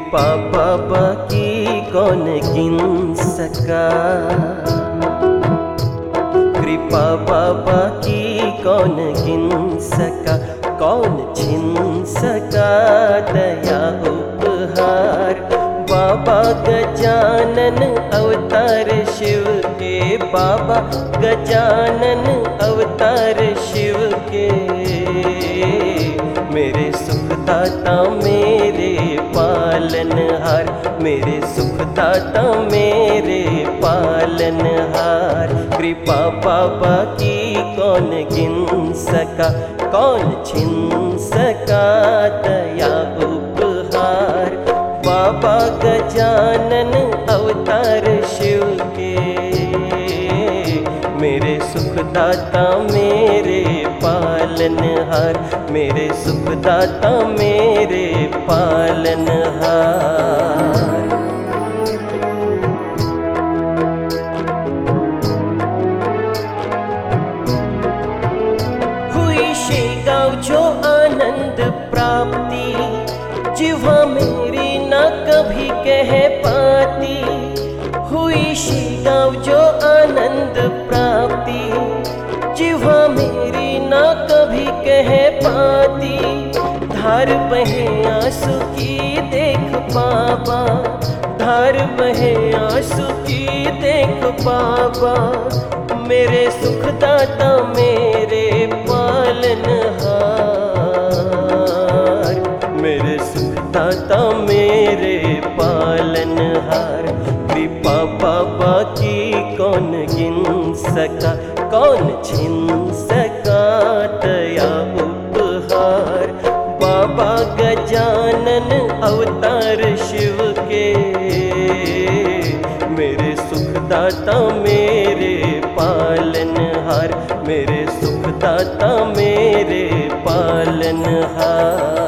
कृपा बाबा की कौन गिन सका, कृपा बाबा की कौन गिन सका, कौन छिन सका दया उपहार। बाबा गजानन अवतार शिव के, बाबा गजानन अवतार शिव के, मेरे सुखदाता मेरे पालनहार, मेरे सुखदाता मेरे पालनहार। कृपा बाबा की कौन गिन सका, कौन छिन सका दया उपहार। बाबा गजानन अवतार शिव के, मेरे सुखदाता मेरे पालनहार, मेरे सुखदाता मेरे पालनहार। हुई शेगांव जो आनंद प्राप्ति, जिह्वा मेरी न कभी कह पाती। हुई शेगांव जो आनंद प्राप्ति, जिह्वा मेरी न कभी कह पाती। धार बहे आंसू की देख बाबा, धार बहे आंसू की देख बाबा, मेरे सुखदाता मेरे पालनहार, मेरे सुखदाता मेरे पालनहार। कृपा बाबा की कौन गिन सका, कौन छिन सका दया उपहार। बाबा गजानन अवतार शिव के, मेरे सुखदाता मेरे पालनहार, मेरे सुखदाता मेरे पालनहार।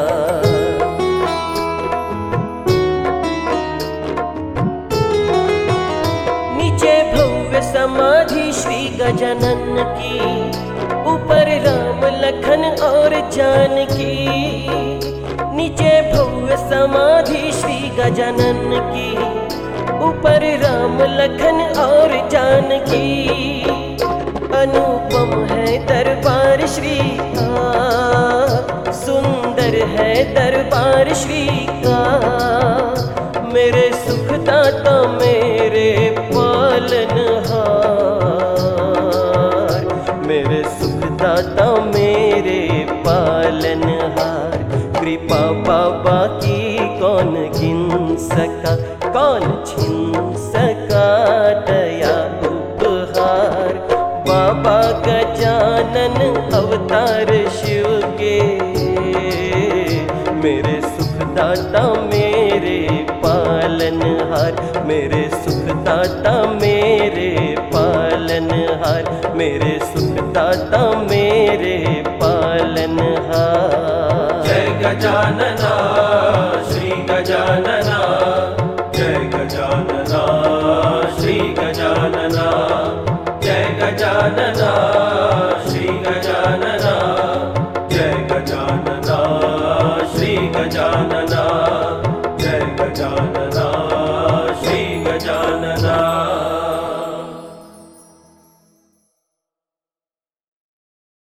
नीचे भव्य समाधि श्री गजानन की, ऊपर राम लखन और जानकी। नीचे भव्य समाधि श्री गजानन की, ऊपर राम लखन और जानकी। अनुपम है दरबार श्री का, सुंदर है दरबार श्री का, मेरे सुखदाता मेरे पालनहार, मेरे सुखदाता मेरे पालनहार। कृपा बाबा की कौन गिन सका, कौन छिन सका दया उपहार। बाबा गजानन अवतार शिव के, मेरे सुखदाता मेरे पालनहार, मेरे सुखदाता मेरे पालनहार, मेरे सुखदाता मेरे पालनहार। जय गजानना श्री गजानना, जय गजानना श्री गजानना, जय गजानना